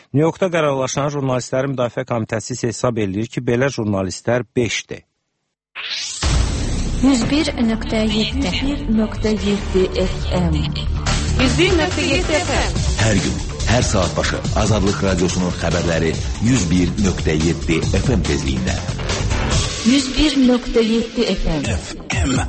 New Yorkda qərarlaşan Jurnalistlərin Müdafiə Komitəsi isə hesab edir ki, belə jurnalistlər 5-dir. 101.7 FM 101.7 FM Hər gün, hər saat başı Azadlıq Radyosu'nun xəbərləri 101.7 FM tezliyində. 101.7 FM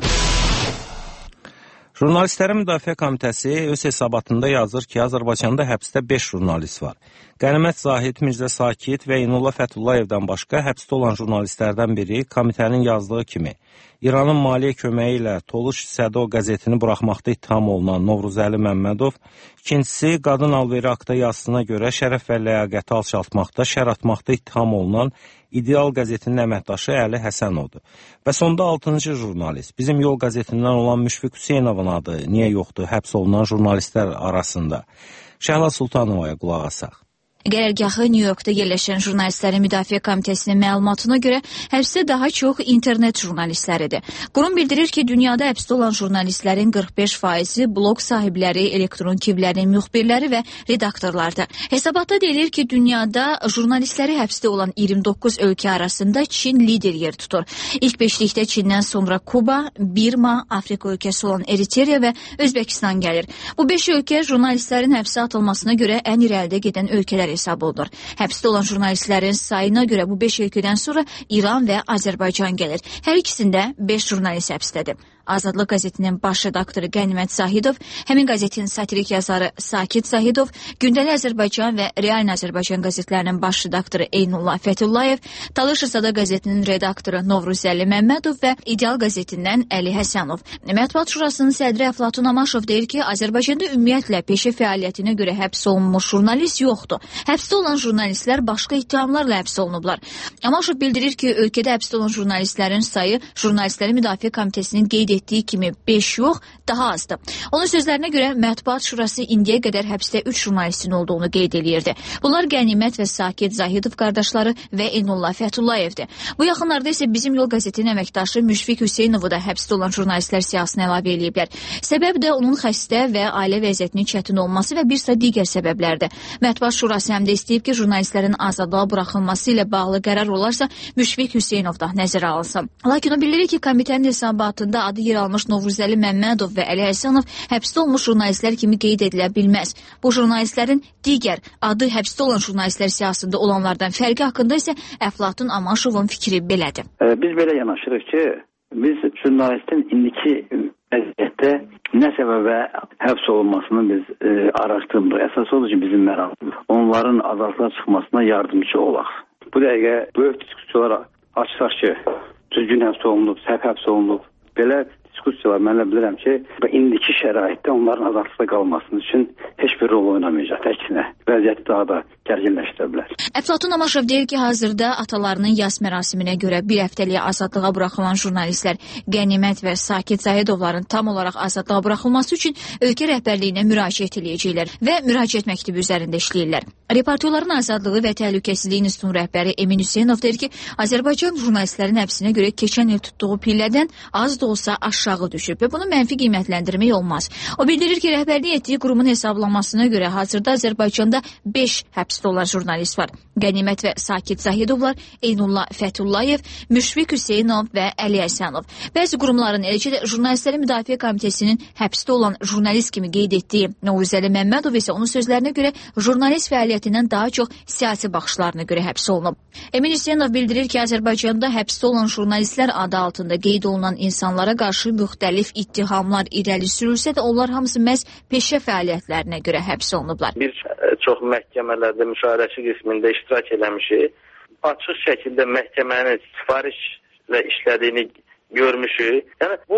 Jurnalistlərin Müdafiə Komitəsi öz hesabatında yazır ki, Azərbaycanda həbsdə 5 jurnalist var. Qənimət Zahid, Mirzə Sakit və İnullah Fətullayevdən başqa həbsdə olan jurnalistlərdən biri komitənin yazdığı kimi İranın maliyyə köməyi ilə Toluş Sədo qəzetini buraxmaqda ittiham olunan Novruzəli Məmmədov, ikincisi qadın alveri aktda yazısına görə şərəf və ləyaqəti alçaltmaqda, şər atmaqda ittiham olunan İdeal qəzetinin əməkdaşı Əli Həsənovdur. Və sonda 6-cı jurnalist, bizim Yol qəzetindən olan Müşfiq Hüseynovun adı niyə yoxdur həbs olunan jurnalistlər arasında? Şəhla Sultanovaya qulaq asaq. Qərargahı New Yorkda yerləşən Jurnalistlərin Müdafiə Komitəsinin məlumatına görə həbsdə daha çox internet jurnalistləridir. Qurum bildirir ki, dünyada həbsdə olan jurnalistlərin 45%-i blog sahibləri, elektron kivlərin müxbirləri və redaktorlardır. Hesabatda deyilir ki, dünyada jurnalistləri həbsdə olan 29 ölkə arasında Çin lider yer tutur. İlk beşlikdə Çindən sonra Kuba, Birma, Afrika ölkəsi olan Eritreya və Özbəkistan gəlir. Bu 5 ölkə jurnalistlərin həbsə atılmasına görə ən irəlidə gedən ölkələr hesab olunur. Həbsdə olan jurnalistlərin sayına görə bu 5 ölkədən sonra İran və Azərbaycan gəlir. Hər ikisində 5 jurnalist həbsdədir. Azadlıq qəzetinin baş redaktoru Qənimət Zahidov, həmin qəzetin satirik yazarı Sakit Zahidov, Gündəlik Azərbaycan və Real Azərbaycan qəzetlərinin baş redaktoru Eynullah Fətullayev, Talış Rızadə qəzetinin redaktoru Novruzəli Məmmədov və İdeal qəzetindən Əli Həsənov. Mətbuat Şurasının sədri Əflatun Amaşov deyir ki, Azərbaycanda ümumiyyətlə peşə fəaliyyətinə görə həbs olunmuş jurnalist yoxdur. Həbsdə olan jurnalistlər başqa ittihamlarla həbs olunublar. Amaşov bildirir ki, ölkədə həbsdə olan jurnalistlərin sayı Jurnalistlərin Müdafiə Komitəsinin qeyd etdiyi kimi 5 yox, daha azdır. Onun sözlərinə görə Mətbuat Şurası indiyə qədər həbsdə 3 jurnalistin olduğunu qeyd edirdi. Bunlar Qənimət və Sakit Zahidov qardaşları və Eynullah Fətullayevdir. Bu yaxınlarda isə bizim Yol qəzetinin əməkdaşı Müşfiq Hüseynovu da həbsdə olan jurnalistlər siyahısına əlavə ediblər. Səbəb də onun xəstə və ailə vəziyyətinin çətin olması və bir sıra digər səbəblərdir. Mətbuat Şurası həm də istəyib ki, jurnalistlərin azadlığa buraxılması ilə bağlı qərar olarsa Müşfiq Hüseynov da nəzərə alınsın. Lakin o bildirir ki, komitənin hesabatında adı yer almış Novruzəli Məmmədov və Əli Həsənov həbsdə olmuş jurnalistlər kimi qeyd edilə bilməz. Bu jurnalistlərin digər adı həbsdə olan jurnalistlər siyahısında olanlardan fərqi haqqında isə Əflatun Amaşovun fikri belədir. Biz belə yanaşırıq ki, biz jurnalistin indiki vəziyyətdə nə səbəbə həbs olunmasını biz araşdırmırıq. Əsas odur ki, bizim məramımız onların azadlığa çıxmasına yardımcı olaq. Bu dəqiqə böyük diskussiyalar açsaq ki, düzgün həbs olunub, səhv həbs olunub. Belə diskussiyalar mən bilirəm ki, indiki şəraitdə onların azadlıqda qalması üçün heç bir rol oynamayacaq. Əksinə, vəziyyəti daha da gərginləşdirə bilər. Əflatun Amaşov deyir ki, hazırda atalarının yas mərasiminə görə bir həftəliyə azadlığa buraxılan jurnalistlər Qənimət və Sakit Zahidovların tam olaraq azadlığa buraxılması üçün ölkə rəhbərliyinə müraciət edəcəklər və müraciət məktubu üzərində işləyirlər. Reportyorların Azadlığı və Təhlükəsizliyi İnstitutunun rəhbəri Emin Hüseynov deyir ki, Azərbaycan jurnalistlərin həbsinə görə keçən il tutduğu pillədən az da olsa aşağı düşüb və bunu mənfi qiymətləndirmək olmaz. O bildirir ki, rəhbərlik etdiyi qurumun hesablamasına görə hazırda Azərbaycanda 5 həbsdə olan jurnalist var. Qənimət və Sakit Zahidovlar, Eynullah Fətullayev, Müşfiq Hüseynov və Əli Həsənov. Bəzi qurumların, eləcə də Jurnalistlərin Müdafiə Komitəsinin həbsdə olan jurnalist kimi qeyd etdiyi Novruzəli Məmmədov isə onun sözlərinə görə jurnalist fəaliyyətindən daha çox siyasi baxışlarına görə həbs olunub. Emin Hüseynov bildirir ki, Azərbaycanda həbsdə olan jurnalistlər adı altında qeyd olunan insanlara qarşı müxtəlif ittihamlar irəli sürülsə də onlar hamısı məhz peşə fəaliyyətlərinə görə həbs olunublar. Bir çox məhkəmələrdə müşahidəçi qismində iştirak eləmişik. Açıq şəkildə məhkəmənin sifarişlə işlədiyini görmüşük. Yəni bu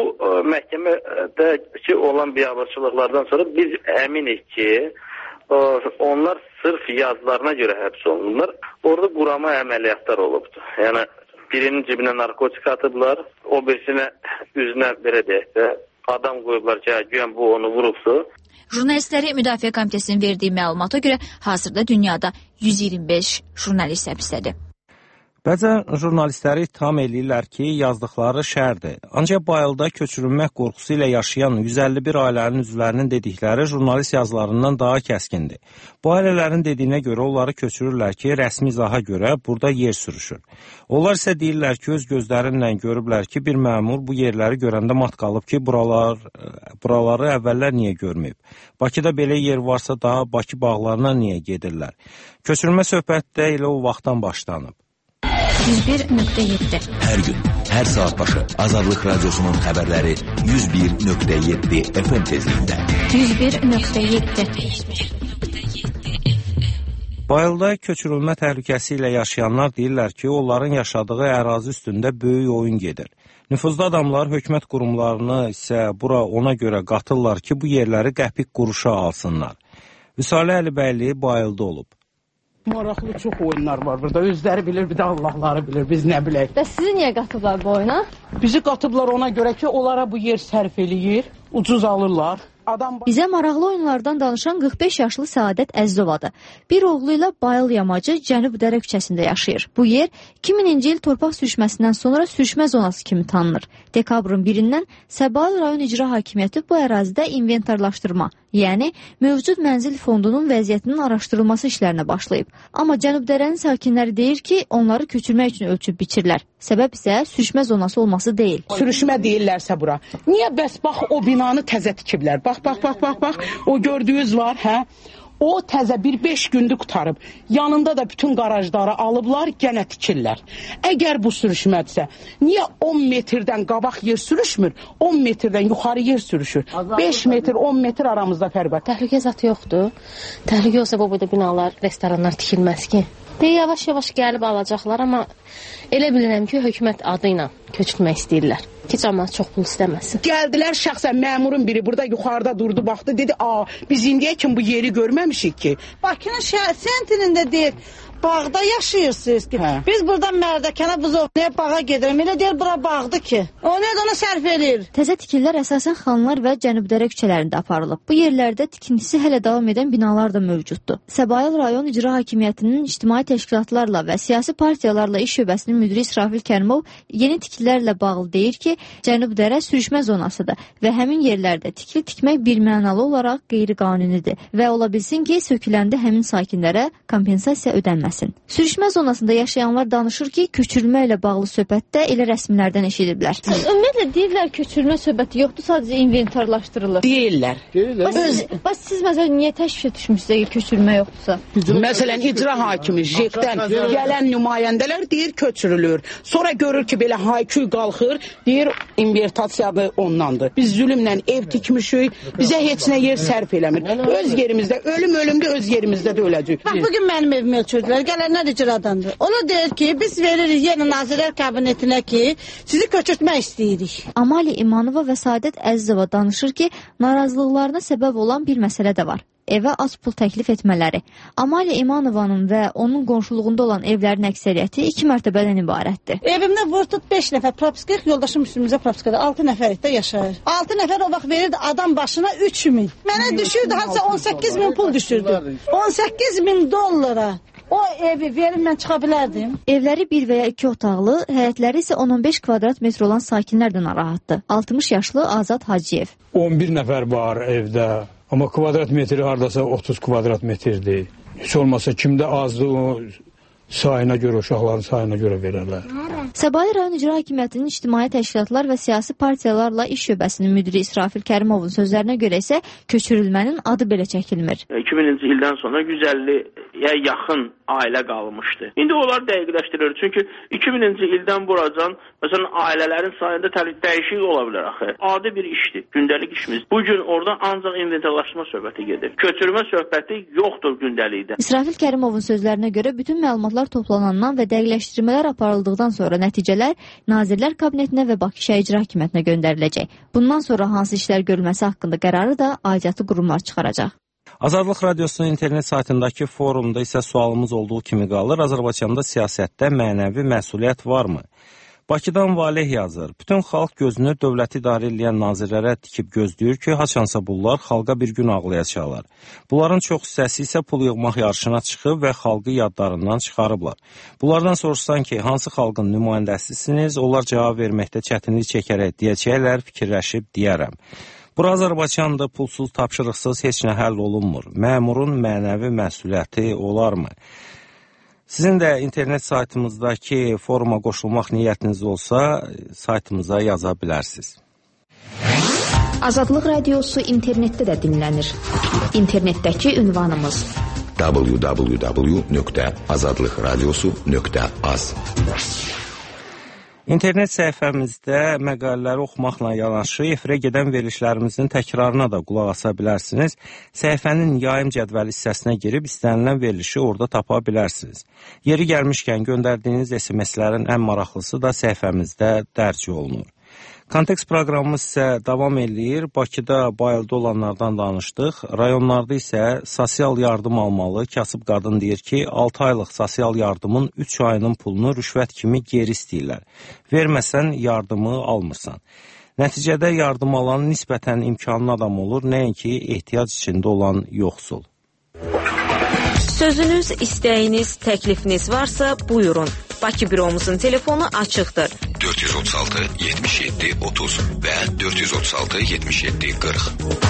məhkəmədəki olan biabırçılıqlardan sonra biz əminik ki, onlar sırf yazılarına görə həbs olunurlar. Orada qurama əməliyyatlar olubdur. Yəni birinin cibinə narkotik atıblar, o birisinə üzünə belə deyək də adam qoyublar ki, güyan bu onu vurubdur. Jurnalistləri Müdafiə Komitəsinin verdiyi məlumata görə hazırda dünyada 125 jurnalist həbsdədir. Bəzən jurnalistləri ittiham eləyirlər ki, yazdıqları şərdir. Ancaq Bayılda köçürülmək qorxusu ilə yaşayan 151 ailənin üzvlərinin dedikləri jurnalist yazılarından daha kəskindir. Bu ailələrin dediyinə görə onları köçürürlər ki, rəsmi izaha görə burada yer sürüşür. Onlar isə deyirlər ki, öz gözlərinlə görüblər ki, bir məmur bu yerləri görəndə mat qalıb ki, buraları əvvəllər niyə görməyib? Bakıda belə yer varsa daha Bakı bağlarına niyə gedirlər? Köçürülmə söhbəti də elə o vaxtdan başlanıb. 101.7 Her gün, her saat başı Azadlık Radyosu'nun haberleri 101.7 FM tezliğinde. 101.7 Bayılda köçürülmə təhlükəsi ilə yaşayanlar deyirlər ki, onların yaşadığı ərazi üstündə böyük oyun gedir. Nüfuzlu adamlar hökumət qurumlarını isə bura ona görə qatırlar ki, bu yerləri qəpik quruşa alsınlar. Vüsalə Əlibəyli Bayılda olub. Maraqlı çox oyunlar var burada. Özləri bilir, bir də Allahları bilir. Biz nə bilək. Və sizi niyə qatıblar bu oyuna? Bizi qatıblar ona görə ki, onlara bu yer sərf eləyir, ucuz alırlar. Bizə maraqlı oyunlardan danışan 45 yaşlı Səadət Əzizovadır. Bir oğlu ilə Bayıl yamacı Cənub Dərə küçəsində yaşayır. Bu yer 2000-ci il torpaq sürüşməsindən sonra sürüşmə zonası kimi tanınır. Dekabrın 1-dən Səbail rayon icra hakimiyyəti bu ərazidə inventarlaşdırma, yəni mövcud mənzil fondunun vəziyyətinin araşdırılması işlərinə başlayıb. Amma Cənub Dərənin sakinləri deyir ki, onları köçürmək üçün ölçüb biçirlər. Səbəb isə sürüşmə zonası olması deyil. Sürüşmə deyirlərsə bura. Niyə bəs bax o binanı təzə tikiblər? Bax, o gördüyünüz var, hə? O təzə 1-5 gündür qutarıb. Yanında da bütün qarajları alıblar, gənə tikirlər. Əgər bu sürüşmədirsə, niyə 10 metrdən qabaq yer sürüşmür, 10 metrdən yuxarı yer sürüşür? 5 metr, 10 metr aramızda fərq var. Təhlükə zatı yoxdur. Təhlükə olsa bu boyda binalar, restoranlar tikilməz ki. Yavaş-yavaş gəlib alacaqlar, amma elə bilirəm ki, hökumət adı ilə köçürmək istəyirlər. Ki, cəmaət çox pul istəməsin. Gəldilər şəxsən məmurun biri burada yuxarıda durdu, baxdı, dedi, biz indiyə kimi bu yeri görməmişik ki. Bakının sentrində deyir, bağda yaşayırsınız ki. Hə. Biz buradan Mərdəkana Buzovnaya bağa gedirəm. Elə deyir, bura bağdır ki. O nədə onu sərf edir? Təzə tikillər əsasən Xanlar və Cənubdərə küçələrində aparılıb. Bu yerlərdə tikintisi hələ davam edən binalar da mövcuddur. Səbail rayon icra hakimiyyətinin ictimai təşkilatlarla və siyasi partiyalarla iş şöbəsinin müdiri İsrafil Kərimov yeni tikililərlə bağlı deyir ki, Cənubdərə sürüşmə zonasıdır və həmin yerlərdə tikili tikmək birmənalı olaraq qeyri-qanunidir və ola bilsin ki, söküləndə həmin sakinlərə kompensasiya ödənməsin. Sürüşmə zonasında yaşayanlar danışır ki, köçürülmə ilə bağlı söhbətdə elə rəsmilərdən eşidiblər. Ümumiyyətlə deyirlər köçürülmə söhbəti yoxdur, sadəcə inventarlaşdırılır. Deyirlər. Bax siz məsələn niyə təşvişə düşmüsünüz ki, köçürülmə yoxdursa? Məsələn icra hakimi JEK-dən gələn nümayəndələr deyir köçürülür. Sonra görür ki, belə hayküy qalxır, deyir invertasiyadır ondandır. Biz zülmlə ev tikmişik, bizə heç nə yer sərf eləmir. Öz yerimizdə, ölümdə öz yerimizdə də öləcək. Bax bugün mənim evimi ölçürdülər. Gələnlər icradandır. Ona deyir ki, biz veririk yenə Nazirlər Kabinetinə ki, sizi köçürtmək istəyirik. Amali İmanova və Səadət Əzizova danışır ki, narazılıqlarına səbəb olan bir məsələ də var. Evə az pul təklif etmələri. Amali İmanovanın və onun qonşuluğunda olan evlərin əksəriyyəti 2 mərtəbədən ibarətdir. Evimdə vurtut 5 nəfər propiskaya, yoldaşım üstümüzə propiskada 6 nəfərlikdə yaşayır. 6 nəfər o vaxt verirdi adam başına 3.000. Mənə düşürdü, hansısa 18.000 pul düşürdü. 18.000 dollara. O evi verim mən çıxa bilərdim. Evləri 1 və ya 2 otaqlı, həyətləri isə 10-15 kvadrat metr olan sakinlər də narahatdır. 60 yaşlı Azad Hacıyev. 11 nəfər var evdə, amma kvadrat metri hardasa 30 kvadrat metrdir. Heç olmasa kimdə azdır o sayına görə, uşaqların sayına görə verərlər. Səbail rayon icra hakimiyyətinin ictimai təşkilatlar və siyasi partiyalarla iş şöbəsinin müdiri İsrafil Kərimovun sözlərinə görə isə köçürülmənin adı belə çəkilmir. 2000-ci ildən sonra 150-yə yaxın ailə qalmışdı. İndi onlar dəqiqləşdirilir. Çünki 2000-ci ildən buracan məsələn ailələrin sayında dəyişiklik ola bilər axı. Adi bir işdir, gündəlik işimiz. Bugün orada ancaq inventarlaşma söhbəti gedir. Köçürmə söhbəti yoxdur gündəlikdə. İsrafil Kərimovun sözlərinə görə bütün məlumatlar toplanandan və dəqiqləşdirmələr aparıldıqdan sonra nəticələr Nazirlər Kabinetinə və Bakı Şəhər İcra Hakimiyyətinə göndəriləcək. Bundan sonra hansı işlər görülməsi haqqında qərarı da aidiyyatı qurumlar çıxaracaq. Azadlıq Radiosunun internet saytındakı forumda isə sualımız olduğu kimi qalır. Azərbaycanda siyasətdə mənəvi məsuliyyət varmı? Bakıdan Valeh yazır. Bütün xalq gözünü dövləti idarə edən nazirlərə tikib gözləyir ki, haçansa bunlar xalqa bir gün ağlayacaqlar. Bunların çox hissəsi isə pul yığmaq yarışına çıxıb və xalqı yadlarından çıxarıblar. Bunlardan soruşsan ki, hansı xalqın nümayəndəsisiniz, onlar cavab verməkdə çətinlik çəkərək deyəcəklər, fikirləşib deyərəm. Bura Azərbaycandır, pulsuz, tapşırıqsız heç nə həll olunmur. Məmurun mənəvi məsuliyyəti olarmı? Sizin də internet saytımızdakı foruma qoşulmaq niyyətiniz olsa, saytımıza yaza bilərsiniz. Azadlıq Radiosu internetdə də dinlənir. İnternetdəki ünvanımız www.azadlıqradiosu.az. İnternet səhifəmizdə məqalələri oxumaqla yanaşı efirə gedən verilişlərimizin təkrarına da qulaq asa bilərsiniz. Səhifənin yayım cədvəli hissəsinə girib istənilən verilişi orada tapa bilərsiniz. Yeri gəlmişkən göndərdiyiniz SMS-lərin ən maraqlısı da səhifəmizdə dərc olunur. Kontekst proqramımız isə davam eləyir. Bakıda bayıldı olanlardan danışdıq. Rayonlarda isə sosial yardım almalı. Kasıb qadın deyir ki, 6 aylıq sosial yardımın 3 ayının pulunu rüşvət kimi geri istəyirlər. Verməsən yardımı almırsan. Nəticədə yardım alan nisbətən imkanlı adam olur, nəinki ehtiyac içində olan yoxsul. Sözünüz, istəyiniz, təklifiniz varsa buyurun. Bakı büromuzun telefonu açıqdır. 436 77 30 və 436 77 40.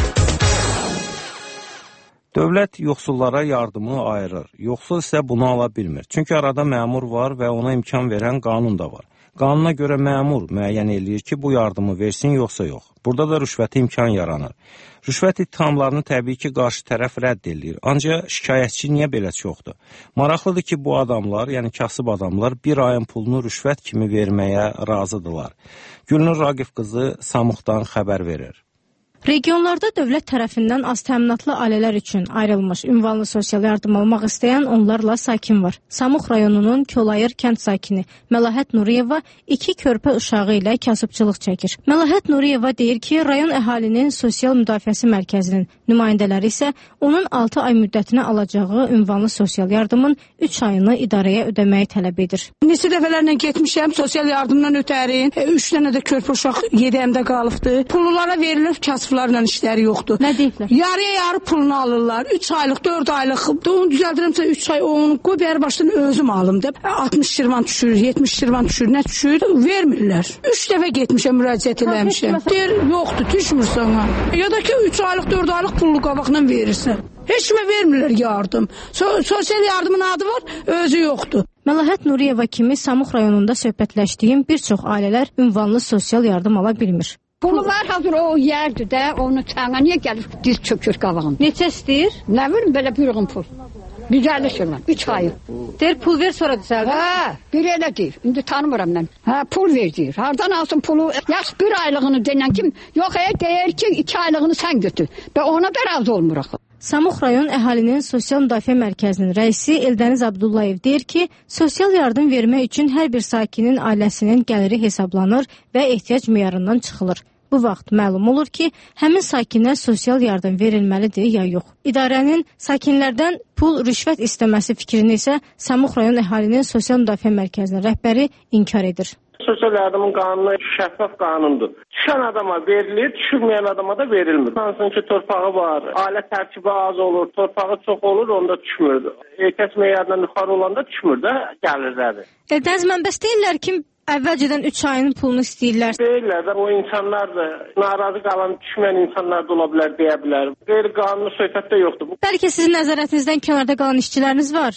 Dövlət yoxsullara yardımı ayırır. Yoxsul isə bunu ala bilmir. Çünki arada məmur var və ona imkan verən qanun da var. Qanuna görə məmur müəyyən eləyir ki, bu yardımı versin yoxsa yox. Burada da rüşvəti imkan yaranır. Rüşvət ittihamlarını təbii ki, qarşı tərəf rədd edir. Ancaq şikayətçi niyə belə çoxdur? Maraqlıdır ki, bu adamlar, yəni kasıb adamlar bir ayın pulunu rüşvət kimi verməyə razıdırlar. Gülnur Raqif qızı Samuqdan xəbər verir. Regionlarda dövlət tərəfindən az təminatlı ailələr üçün ayrılmış ünvanlı sosial yardım almaq istəyən onlarla sakin var. Samux rayonunun Kolayır kənd sakini Məlahət Nuriyeva 2 körpə uşağı ilə kasıbçılıq çəkir. Məlahət Nuriyeva deyir ki, rayon əhalinin sosial müdafiəsi mərkəzinin nümayəndələri isə onun 6 ay müddətinə alacağı ünvanlı sosial yardımın 3 ayını idarəyə ödəməyi tələb edir. Neçə dəfələrlə getmişəm, sosial yardımdan ötərin. 3 dənə də körpə uşaq 7M-də qalıbdı. Pullara verilir, kasıblarla işləri yoxdur. Nə deyiblər? Yarıya pulunu alırlar. 3 aylıq, 4 aylıq. Onu düzəldirəmsə 3 ay onu qoy bər başdan özüm alım da. 60 şirvan düşür, 70 şirvan düşür, nə düşür? Vermirlər. 3 dəfə getmişəm, müraciət eləmişəm. Deyir, yoxdur, düşmür sana. Ya da ki 3 aylıq, 4 aylıq pullu qabaqla verirsən. Heç kimə vermirlər yardım. Sosial yardımın adı var, özü yoxdur. Məlahət Nuriyeva kimi Samux rayonunda söhbətləşdiyim bir çox ailələr ünvanlı sosial yardım ala bilmir. Pulu var, hazır o yerdir də, onu çağına niyə gəlir diz çökür qabağın? Neçə istəyir? Nə verim belə bir yığın pul? 150 şirvan, 3 ayı. Deyir, pul ver sonra düzəldir. Hə, bir elə deyir, indi tanımıram mən. Hə, pul ver deyir, hardan alsın pulu? Yaş bir aylığını denən kim? Yox, deyir ki, 2 aylığını sən götür. Və ona da razı olmuruq. Samux rayon əhalinin sosial müdafiə mərkəzinin rəisi Eldəniz Abdullayev deyir ki, sosial yardım vermək üçün hər bir sakinin ailəsinin gəliri hesablanır və ehtiyac meyarından çıxılır. Bu vaxt məlum olur ki, həmin sakinə sosial yardım verilməlidir ya yox. İdarənin sakinlərdən pul rüşvət istəməsi fikrini isə Samux rayon əhalinin sosial müdafiə mərkəzinin rəhbəri inkar edir. Sosial yardımın qanunu şəffaf qanundur. Düşən adama verilir, düşürməyən adama da verilmir. Hansın ki, torpağı var, ailə tərkibi az olur, torpağı çox olur, onda düşmür. Ehtiyac meyarından yuxarı olanda düşmür də gəlirləri. Eldəniz mənbəs deyirlər ki, əvvəlcədən 3 ayının pulunu istəyirlər. Deyirlər də o insanlar da narazı qalan, düşməyən insanlar da ola bilər, deyə bilər. Qeyri-qanuni söhbət də yoxdur. Bəlkə sizin nəzarətinizdən kənarda qalan işçiləriniz var?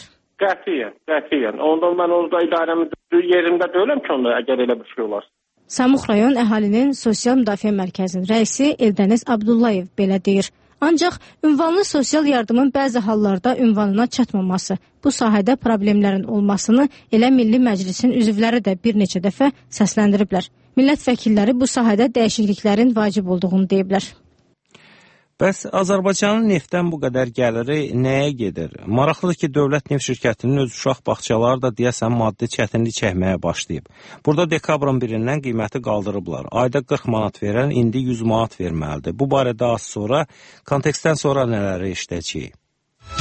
Qətiyyən. Ondan mən orada idarəmin yerində deyiləm ki, onda əgər elə bir şey olarsa. Samux rayon əhalinin sosial müdafiə mərkəzinin rəisi Eldəniz Abdullayev belə deyir. Ancaq ünvanlı sosial yardımın bəzi hallarda ünvanına çatmaması, bu sahədə problemlərin olmasını elə Milli Məclisin üzvləri də bir neçə dəfə səsləndiriblər. Millət vəkilləri bu sahədə dəyişikliklərin vacib olduğunu deyiblər. Bəs Azərbaycanın neftdən bu qədər gəliri nəyə gedir? Maraqlıdır ki, dövlət neft şirkətinin öz uşaq bağçaları da deyəsən maddi çətinlik çəkməyə başlayıb. Burada dekabrın 1-dən qiyməti qaldırıblar. Ayda 40 manat verən indi 100 manat verməlidir. Bu barədə az sonra, kontekstdən sonra nələri işləyəcəyik?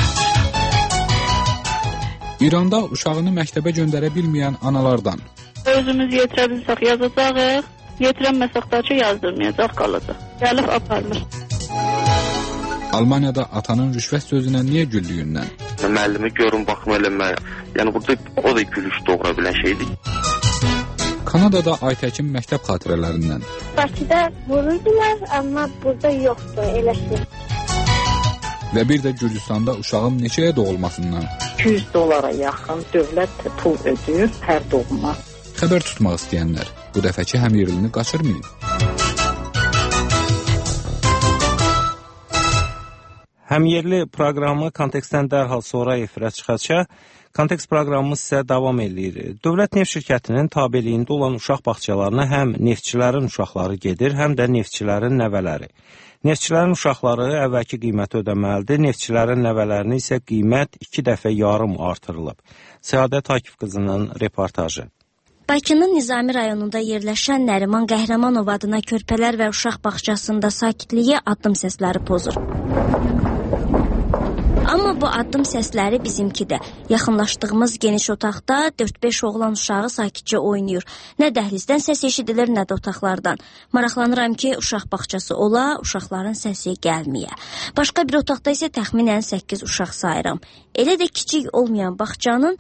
İranda uşağını məktəbə göndərə bilməyən analardan. özümüz yetirə bilsək yazacağıq. Yetirənməsək də ki, yazdırmayacaq, qalacaq. Gəlib aparmır. Almaniyada atanın rüşvət sözünə niyə güldüyündən? Müəllimi görün, baxma eləmək. Yəni burada o da gülüş doğura bilən şeydir. Kanadada Aytəkin məktəb xatirələrindən. Bakıda vururdular, amma burada yoxdur, eləsi. Və bir də Gürcüstanda uşağın neçəyə doğulmasından. $200 yaxın dövlət pul ödəyir hər doğuma. Xəbər tutmaq istəyənlər bu dəfəki həmyerlini qaçırmayın. Həmyerli proqramı kontekstdən dərhal sonra efirə çıxacaq. Kontekst proqramımız isə davam edir. Dövlət neft şirkətinin tabeliyində olan uşaq bağçalarına həm neftçilərin uşaqları gedir, həm də neftçilərin nəvələri. Neftçilərin uşaqları əvvəlki qiyməti ödəməlidir, neftçilərin nəvələrini isə qiymət 2 dəfə yarım artırılıb. Səadət Akif qızının reportajı. Bakının Nizami rayonunda yerləşən Nəriman Qəhrəmanov adına körpələr və uşaq bağçasında sakitliyi addım səsləri pozur. Amma bu addım səsləri bizimkidir. Yaxınlaşdığımız geniş otaqda 4-5 oğlan uşağı sakitcə oynayır. Nə dəhlizdən səs eşidilir, nə də otaqlardan. Maraqlanıram ki, uşaq bağçası ola, uşaqların səsi gəlməyə. Başqa bir otaqda isə təxminən 8 uşaq sayıram. Elə də kiçik olmayan bağçanın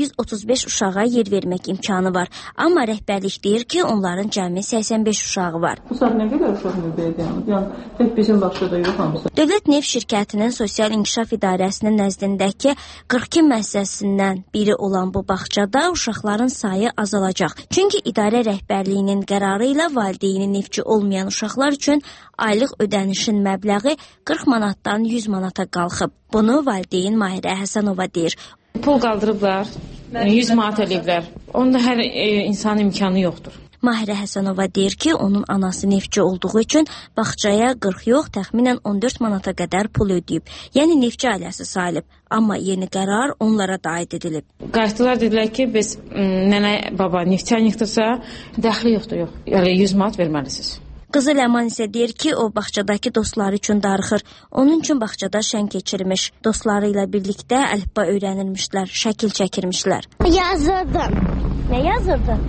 135 uşağa yer vermək imkanı var. Amma rəhbərlik deyir ki, onların cəmi 85 uşağı var. Bu saat nə qədər uşaq növbəyədir? Yəni, tək bizim bağçada yox hamısı. Dövlət Neft Şirkətinin Sosial İnkişaf İdarəsinin nəzdindəki 42 müəssisəsindən biri olan bu bağçada uşaqların sayı azalacaq. Çünki idarə rəhbərliyinin qərarı ilə valideyni neftçi olmayan uşaqlar üçün aylıq ödənişin məbləği 40 manatdan 100 manata qalxıb. Bunu valideyn Mahirə Həsənova deyir. Pul qaldırıblar, 100 manat eləyiblər. Onda hər insan imkanı yoxdur. Mahirə Həsənova deyir ki, onun anası neftçi olduğu üçün bağçaya 40 yox, təxminən 14 manata qədər pul ödəyib. Yəni neftçi ailəsi sayılıb. Amma yeni qərar onlara da aid edilib. Qayıtdılar, dedilər ki, biz nənə baba neftçi yıxdırsa, dəxli yoxdur, yox. Yəni 100 manat verməlisiniz. Qızı Ləman isə deyir ki, o bağçadakı dostları üçün darıxır. Onun üçün bağçada şən keçirmiş. Dostları ilə birlikdə əlifba öyrənilmişlər, şəkil çəkirmişlər. Yazırdım. Nə yazırdın?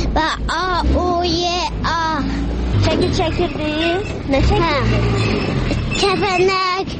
A, U, Y, A. Şəkil çəkirdin? Nə çəkirdin? Kəpənək,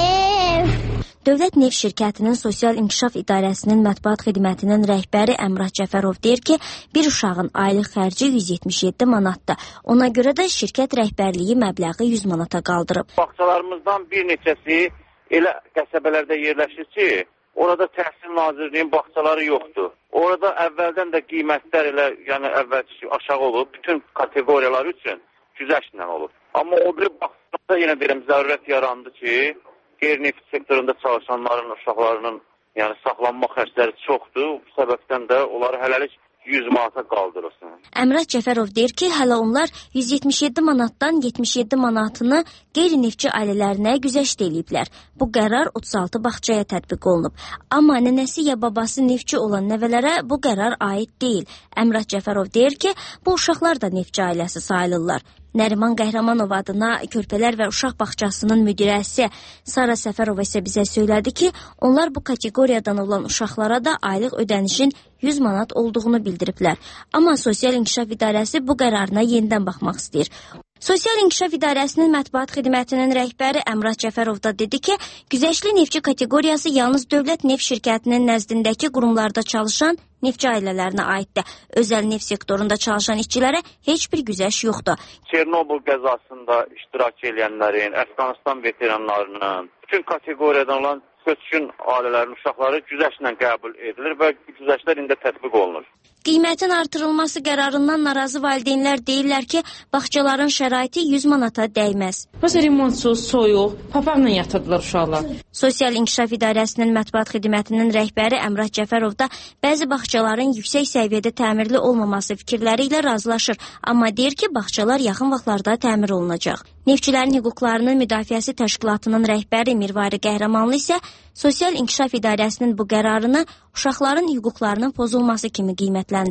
ev. Dövlət Neft Şirkətinin Sosial İnkişaf İdarəsinin mətbuat xidmətinin rəhbəri Əmrah Cəfərov deyir ki, bir uşağın aylıq xərci 177 manatdır. Ona görə də şirkət rəhbərliyi məbləği 100 manata qaldırıb. Bağçalarımızdan bir neçəsi elə qəsəbələrdə yerləşir ki, orada Təhsil Nazirliyinin bağçaları yoxdur. Orada əvvəldən də qiymətlər elə, yəni əvvəlki aşağı olub, bütün kateqoriyalar üçün güzəştlə olub. Amma o bir bağçada yenə deyirəm, zərurət yarandı ki, qeyri-neft sektorunda çalışanların, uşaqlarının yəni saxlanma xərcləri çoxdur. Bu səbəbdən də onları hələlik 100 manata qaldırılsın. Əmrah Cəfərov deyir ki, hələ onlar 177 manatdan 77 manatını qeyri-neftçi ailələrinə güzəşt eləyiblər. Bu qərar 36 bağçaya tətbiq olunub. Amma nənəsi ya babası neftçi olan nəvələrə bu qərar aid deyil. Əmrah Cəfərov deyir ki, bu uşaqlar da neftçi ailəsi sayılırlar. Nəriman Qəhrəmanov adına körpələr və uşaq bağçasının müdirəsi Sara Səfərova isə bizə söylədi ki, onlar bu kateqoriyadan olan uşaqlara da aylıq ödənişin 100 manat olduğunu bildiriblər. Amma Sosial İnkişaf İdarəsi bu qərarına yenidən baxmaq istəyir. Sosial İnkişaf İdarəsinin mətbuat xidmətinin rəhbəri Əmrah Cəfərov da dedi ki, güzəştli neftçi kateqoriyası yalnız Dövlət Neft Şirkətinin nəzdindəki qurumlarda çalışan neftçi ailələrinə aiddir. Özəl neft sektorunda çalışan işçilərə heç bir güzəşt yoxdur. Çernobıl qəzasında iştirak edənlərin, Əfqanistan veteranlarının, bütün kateqoriyadan olan köçkün ailələrin uşaqları güzəştlə qəbul edilir və güzəştlər indi tətbiq olunur. Qiymətin artırılması qərarından narazı valideynlər deyirlər ki, bağçaların şəraiti 100 manata dəyməz. Məsələn, remontsuz, soyuq, papaqla yatırdılar uşaqlar. Sosial İnkişaf İdarəsinin mətbuat xidmətinin rəhbəri Əmrah Cəfərov da bəzi bağçaların yüksək səviyyədə təmirli olmaması fikirləri ilə razılaşır. Amma deyir ki, bağçalar yaxın vaxtlarda təmir olunacaq. Neftçilərin hüquqlarının müdafiəsi təşkilatının rəhbəri Mirvari Qəhrəmanlı isə Sosial İnkişaf İdarəsinin bu qərarını uşaqların hüquqlarının pozulması kimi qiymətləndirir.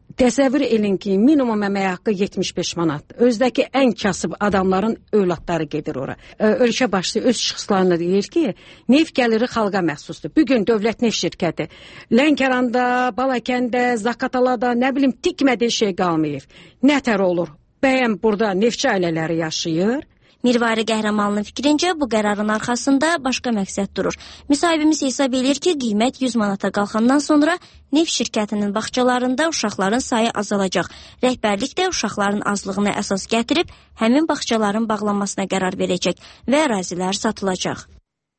Təsəvvür edin ki, minimum əmək haqqı 75 manatdır. Özdəki ən kasıb adamların övladları gedir ora. Ölkə başçısı öz şəxslərine deyir ki, neft gəliri xalqa məxsusdur. Bugün dövlət neft şirkəti Lənkəranda, Balakəndə, Zaqatalada, nə bilim, tikmədiyi şey qalmayıb. Nətər olur? Bəyəm burada neftçi ailələri yaşayır? Mirvari Qəhrəmanlının fikrincə bu qərarın arxasında başqa məqsəd durur. Müsahibimiz hesab edir ki, qiymət 100 manata qalxandan sonra neft şirkətinin bağçalarında uşaqların sayı azalacaq. Rəhbərlik də uşaqların azlığına əsas gətirib, həmin bağçaların bağlanmasına qərar verəcək və ərazilər satılacaq.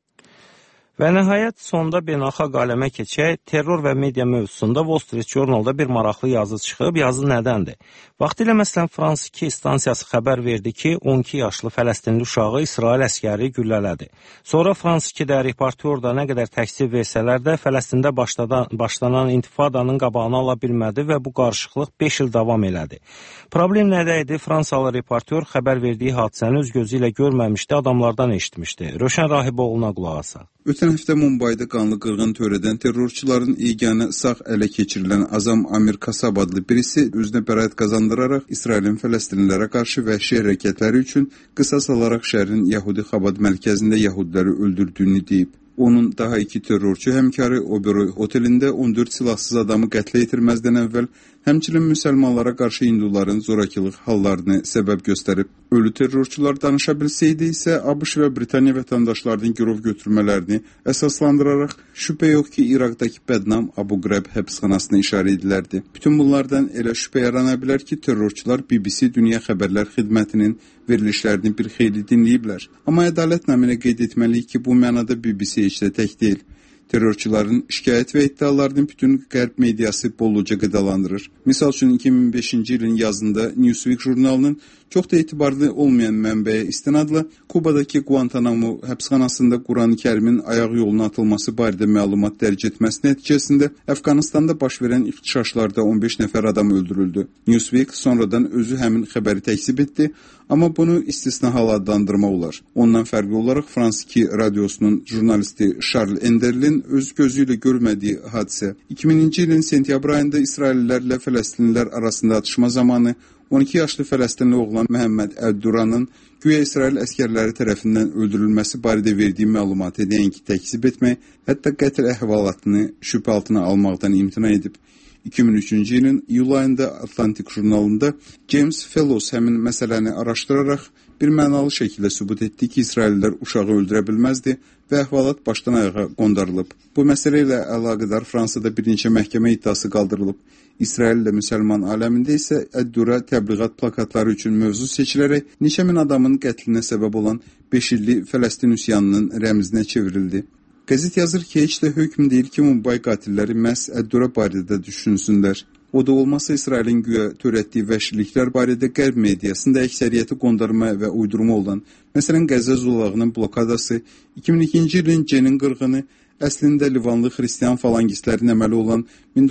Və nəhayət sonda beynəlxalq aləmə keçək, terror və media mövzusunda Wall Street Journalda bir maraqlı yazı çıxıb. Yazı nədəndir? Vaxtilə məsələn Frans 2 stansiyası xəbər verdi ki, 12 yaşlı Fələstinli uşağı İsrail əskəri güllələdi. Sonra Frans 2-də reportyorda nə qədər təksib versələr də Fələstində başlanan intifadanın qabağını ala bilmədi və bu qarışıqlıq 5 il davam elədi. Problem nədə idi? Fransalı reportyor xəbər verdiyi hadisəni öz gözü ilə görməmişdi, adamlardan eşitmişdi. Röşən Rahiboğlu'na qulaq asaq. Ötən həftə Mumbayda qanlı qırğın törədən terrorçuların yeganə sağ ələ keçirilən Azam Amir Kasab adlı birisi özünə bəraət qazandıraraq İsrailin Fələstinlilərə qarşı vəhşi hərəkətləri üçün qisas alaraq şəhərin Yahudi Xabad mərkəzində Yahudiləri öldürdüyünü deyib. Onun daha 2 terrorçu həmkarı Oberoi otelində 14 silahsız adamı qətlə yetirməzdən əvvəl həmçinin müsəlmanlara qarşı hinduların zorakılıq hallarını səbəb göstərib. Ölü terrorçular danışa bilsəydi isə ABŞ və Britaniya vətəndaşlarının girov götürmələrini əsaslandıraraq şübhə yox ki, İraqdakı bədnam Abu Ghraib həbsxanasına işarə edilərdi. Bütün bunlardan elə şübhə yarana bilər ki, terrorçular BBC Dünya Xəbərlər Xidmətinin verilişlərini bir xeyli dinləyiblər. Amma ədalət naminə qeyd etməliyik ki, bu mənada BBC heç də tək deyil. Terrorçuların şikayət və iddialarının bütün qərb mediası bolluca qidalandırır. Misal üçün 2005-ci ilin yazında Newsweek jurnalının çox da etibarlı olmayan mənbəyə istinadla Kubadakı Guantanamo həbsxanasında Quran-ı Kərimin ayaq yoluna atılması barədə məlumat dərc etməsi nəticəsində Əfqanistanda baş verən ixtişaşlarda 15 nəfər adam öldürüldü. Newsweek sonradan özü həmin xəbəri təksib etdi, amma bunu istisna hal adlandırmaq olar. Ondan fərqli olaraq Frans 2 radiosunun jurnalisti Charles Enderlin öz gözü ilə görmədiyi hadisə 2000-ci ilin sentyabr ayında İsraillilərlə Fələstinlilər arasında atışma zamanı 12 yaşlı Fələstinli oğlan Məhəmməd Əbduranın güya İsrail əskərləri tərəfindən öldürülməsi barədə verdiyi məlumatı nəinki təksib etmək, hətta qətl əhvalatını şübhə altına almaqdan imtina edib. 2003-cü ilin iyul ayında Atlantic jurnalında James Fellows həmin məsələni araşdıraraq bir mənalı şəkildə sübut etdi ki, İsraillilər uşağı öldürə bilməzdi və əhvalat başdan ayağa qondarılıb. Bu məsələ ilə əlaqədar Fransada bir neçə məhkəmə iddiası qaldırılıb. İsrail ilə müsəlman aləmində isə Əd-Dura təbliğat plakatları üçün mövzu seçilərək neçə min adamın qətlinə səbəb olan 5 illik Fələstin üsyanının rəmzinə çevrildi. Qəzet yazır ki, heç də hökm deyil ki, Mumbay qatilləri məhz Əd-Dura barədə düşünsünlər. O da olmasa İsrailin güya törətdiyi vəhşiliklər barədə qərb mediasında əksəriyyəti qondarma və uydurma olan, məsələn Qəzza zolağının blokadası, 2002-ci ilin Cenin qırğını, əslində Livanlı xristiyan falangistlərin əməli olan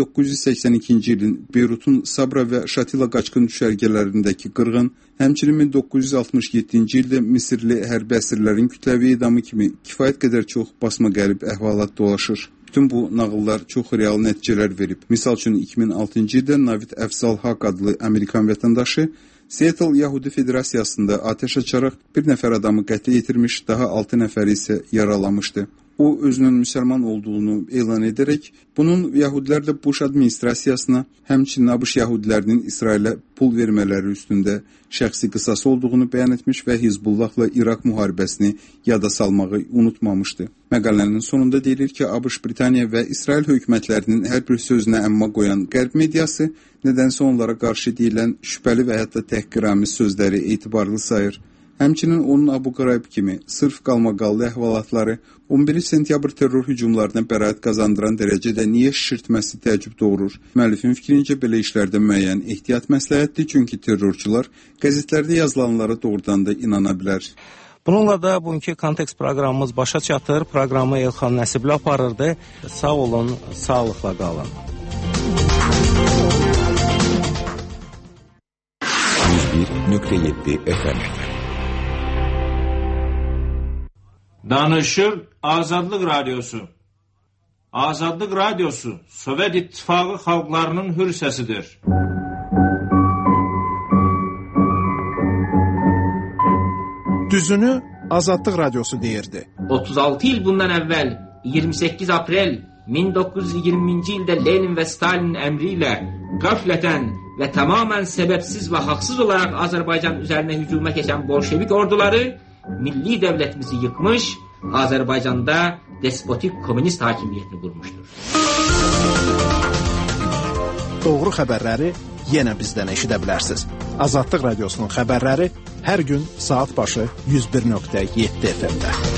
1982-ci ilin Beyrutun Sabra və Şatila qaçqın düşərgələrindəki qırğın, həmçinin 1967-ci ildə Misirli hərbi əsirlərin kütləvi edamı kimi kifayət qədər çox basma qərib əhvalat dolaşır. Bütün bu nağıllar çox real nəticələr verib. Misal üçün 2006-cı ildə Navid Əfzal Haq adlı Amerikan vətəndaşı Seattle Yahudi Federasiyasında atəş açaraq bir nəfər adamı qətlə yetirmiş, daha 6 nəfəri isə yaralamışdı. O, özünün müsəlman olduğunu elan edərək, bunun Yahudilərlə Bush administrasiyasına, həmçinin ABŞ Yahudilərinin İsrailə pul vermələri üstündə şəxsi qısası olduğunu bəyan etmiş və Hizbullahla İraq müharibəsini yada salmağı unutmamışdı. Məqalənin sonunda deyilir ki, ABŞ, Britaniya və İsrail hökumətlərinin hər bir sözünə əmma qoyan qərb mediası nədənsə onlara qarşı deyilən şübhəli və hətta təhqiramiz sözləri etibarlı sayır. Həmçinin onun Abu Ghraib kimi sırf qalmaqallı əhvalatları 11 sentyabr terror hücumlarına bəraət qazandıran dərəcədə niyə şişirtməsi təəccüb doğurur? Müəllifin fikrincə belə işlərdə müəyyən ehtiyat məsləhətdir, çünki terrorçular qəzetlərdə yazılanlara doğrudan da inana bilər. Bununla da bugünkü kontekst proqramımız başa çatır. Proqramı Elxan Nəsibli aparırdı. Sağ olun, sağlıqla qalın. 101.7 FM Danışır Azadlıq Radyosu. Azadlıq Radiosu Sovet İttifaqı xalqlarının hür səsidir. Düzünü Azadlıq Radiosu deyirdi. 36 il bundan əvvəl 28 aprel 1920-ci ildə Lenin və Stalinin əmri ilə qəflətən və tamamən səbəbsiz və haqsız olaraq Azərbaycan üzərinə hücuma keçən bolşevik orduları milli dövlətimizi yıkmış, Azərbaycanda despotik komünist hakimiyyətini qurmuşdur. Doğru xəbərləri yenə bizdən eşidə bilərsiniz. Azadlıq Radiosunun xəbərləri hər gün saat başı 101.7 FM-də.